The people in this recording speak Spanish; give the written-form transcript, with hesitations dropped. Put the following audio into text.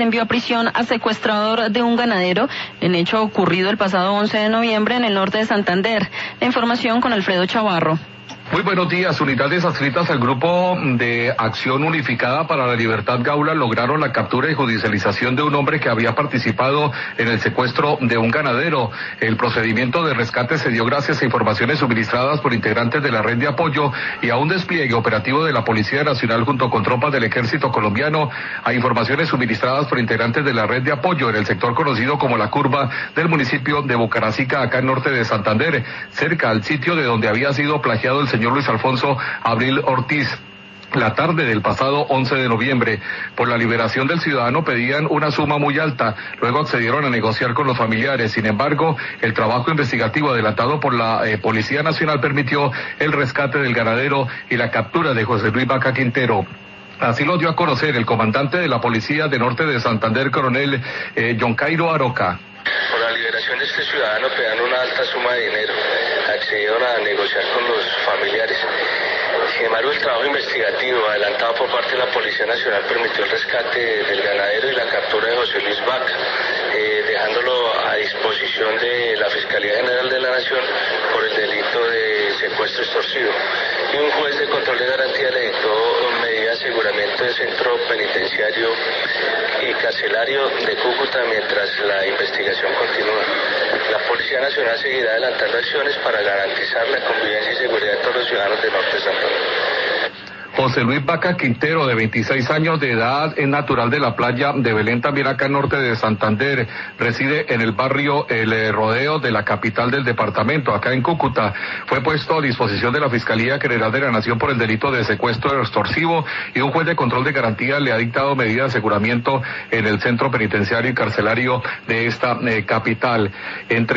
Envió a prisión a secuestrador de un ganadero en hecho ocurrido el pasado 11 de noviembre en el norte de Santander. La información con Alfredo Chavarro. Muy buenos días. Unidades adscritas al Grupo de Acción Unificada para la Libertad Gaula lograron la captura y judicialización de un hombre que había participado en el secuestro de un ganadero. El procedimiento de rescate se dio gracias a informaciones suministradas por integrantes de la red de apoyo y a un despliegue operativo de la Policía Nacional junto con tropas del Ejército Colombiano, a informaciones suministradas por integrantes de la red de apoyo en el sector conocido como La Curva del municipio de Bucaracica, acá en norte de Santander, cerca al sitio de donde había sido plagiado el señor Luis Alfonso Abril Ortiz. La tarde del pasado 11 de noviembre, por la liberación del ciudadano pedían una suma muy alta, luego accedieron a negociar con los familiares. Sin embargo, el trabajo investigativo adelantado por la Policía Nacional permitió el rescate del ganadero y la captura de José Luis Vaca Quintero. Así lo dio a conocer el comandante de la Policía de Norte de Santander, coronel John Cairo Aroca. Por la liberación de este ciudadano pedían una alta suma de dinero, accedieron a negociar con los familiares. Sin embargo, el trabajo investigativo adelantado por parte de la Policía Nacional permitió el rescate del ganadero y la captura de José Luis Vaca, dejándolo a disposición de la Fiscalía General de la Nación por el delito de secuestro extorsivo. Y un juez de control de garantía le dictó medida de aseguramiento del centro penitenciario y carcelario de Cúcuta mientras la investigación continúa. La Policía Nacional seguirá adelantando acciones para garantizar la convivencia y seguridad de todos los ciudadanos del norte de Santander. José Luis Vaca Quintero, de 26 años de edad, es natural de la playa de Belén, también acá en norte de Santander. Reside en el barrio El Rodeo de la capital del departamento, acá en Cúcuta. Fue puesto a disposición de la Fiscalía General de la Nación por el delito de secuestro extorsivo y un juez de control de garantía le ha dictado medida de aseguramiento en el centro penitenciario y carcelario de esta capital.